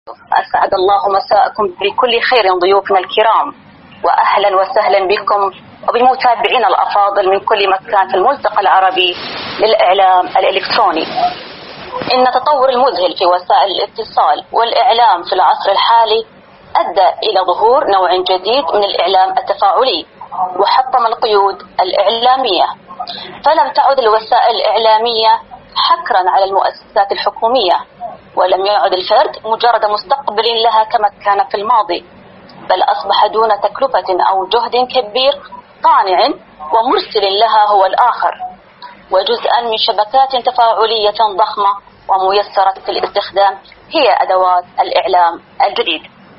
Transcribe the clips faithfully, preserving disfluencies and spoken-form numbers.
أسعد الله مساءكم بكل خير ضيوفنا الكرام، وأهلا وسهلا بكم وبالمتابعين الأفاضل من كل مكان في الملتقى العربي للإعلام الإلكتروني. إن التطور المذهل في وسائل الاتصال والإعلام في العصر الحالي أدى إلى ظهور نوع جديد من الإعلام التفاعلي وحطم القيود الإعلامية، فلم تعد الوسائل الإعلامية حكرا على المؤسسات الحكومية، ولم يعد الفرد مجرد مستقبل لها كما كان في الماضي، بل أصبح دون تكلفة أو جهد كبير قانع ومرسل لها هو الآخر، وجزءا من شبكات تفاعلية ضخمة وميسرة الاستخدام هي أدوات الإعلام الجديد.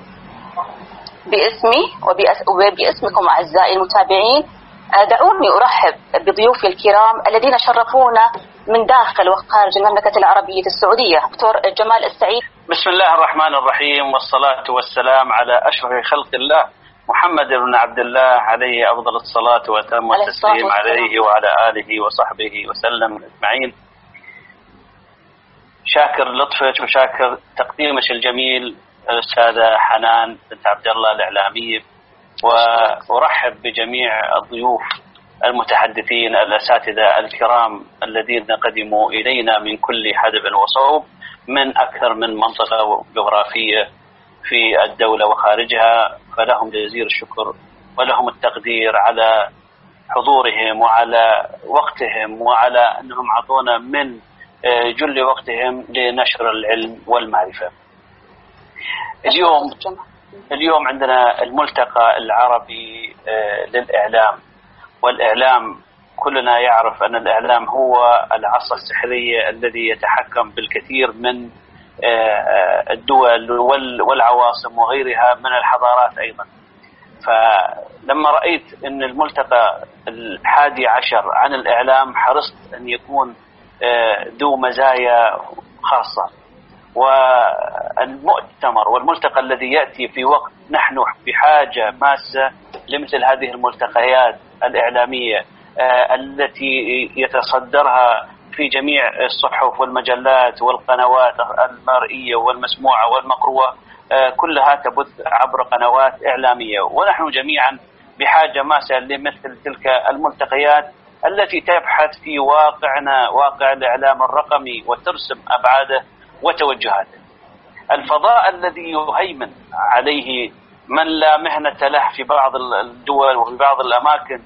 باسمي وباسمكم أعزائي المتابعين، دعوني أرحب بضيوفي الكرام الذين شرفونا من داخل وخارج المملكة العربية السعودية. دكتور جمال السعيد. بسم الله الرحمن الرحيم، والصلاة والسلام على أشرف خلق الله محمد بن عبد الله عليه أفضل الصلاة وأتم التسليم عليه وعلى آله وصحبه وسلم أجمعين. شاكر لطفك وشاكر تقديمك الجميل الأستاذة حنان بنت عبد الله الإعلامية، وأرحب بجميع الضيوف المتحدثين الأساتذة الكرام الذين قدموا إلينا من كل حدب وصوب من أكثر من منطقة جغرافية في الدولة وخارجها، فلهم جزيل الشكر ولهم التقدير على حضورهم وعلى وقتهم وعلى أنهم عطونا من جل وقتهم لنشر العلم والمعرفة. اليوم اليوم عندنا الملتقى العربي للإعلام، والإعلام كلنا يعرف أن الإعلام هو العصا السحرية الذي يتحكم بالكثير من الدول والعواصم وغيرها من الحضارات أيضا. فلما رأيت أن الملتقى الحادي عشر عن الإعلام حرصت أن يكون ذو مزايا خاصة، والمؤتمر والملتقى الذي يأتي في وقت نحن بحاجة ماسة لمثل هذه الملتقيات الإعلامية التي يتصدرها في جميع الصحف والمجلات والقنوات المرئية والمسموعة والمقروءة، كلها تبث عبر قنوات إعلامية، ونحن جميعا بحاجة ماسة لمثل تلك الملتقيات التي تبحث في واقعنا، واقع الإعلام الرقمي، وترسم أبعاده وتوجهاته. الفضاء الذي يهيمن عليه من لا مهنة له في بعض الدول وفي بعض الأماكن،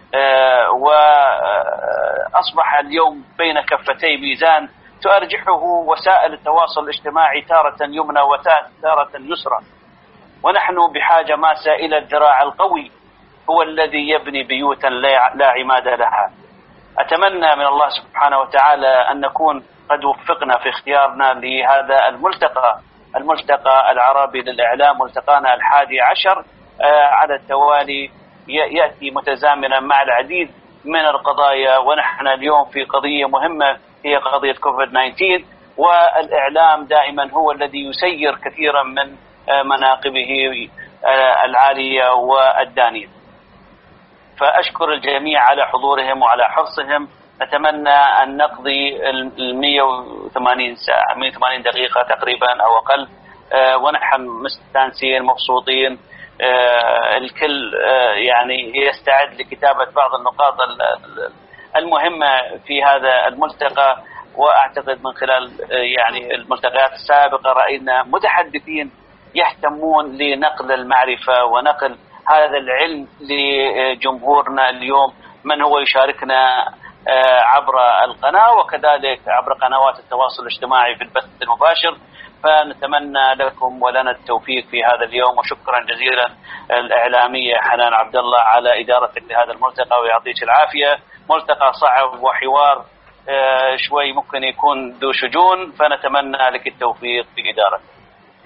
وأصبح اليوم بين كفتي ميزان تؤرجحه وسائل التواصل الاجتماعي تارة يمنى وتارة يسرى، ونحن بحاجة ماسة إلى الذراع القوي هو الذي يبني بيوتا لا عماد لها. أتمنى من الله سبحانه وتعالى أن نكون قد وفقنا في اختيارنا لهذا الملتقى الملتقى العربي للإعلام، ملتقانا الحادي عشر على التوالي، يأتي متزامنا مع العديد من القضايا، ونحن اليوم في قضية مهمة هي قضية كوفيد تسعة عشر، والإعلام دائما هو الذي يسير كثيرا من مناقبه العالية والدانية. فأشكر الجميع على حضورهم وعلى حرصهم. نتمنى أن نقضي ال مئة وثمانين ساعة مئة وثمانين دقيقة تقريبا أو أقل، ونحن مستانسين مبسوطين. الكل يعني يستعد لكتابة بعض النقاط المهمة في هذا الملتقى، وأعتقد من خلال يعني الملتقيات السابقة رأينا متحدثين يهتمون لنقل المعرفة ونقل هذا العلم لجمهورنا اليوم من هو يشاركنا عبر القناة وكذلك عبر قنوات التواصل الاجتماعي في البث المباشر. فنتمنى لكم ولنا التوفيق في هذا اليوم، وشكرا جزيلا الإعلامية حنان عبد الله على إدارتك لهذا الملتقى ويعطيك العافية. ملتقى صعب وحوار شوي ممكن يكون ذو شجون، فنتمنى لك التوفيق في إدارتك.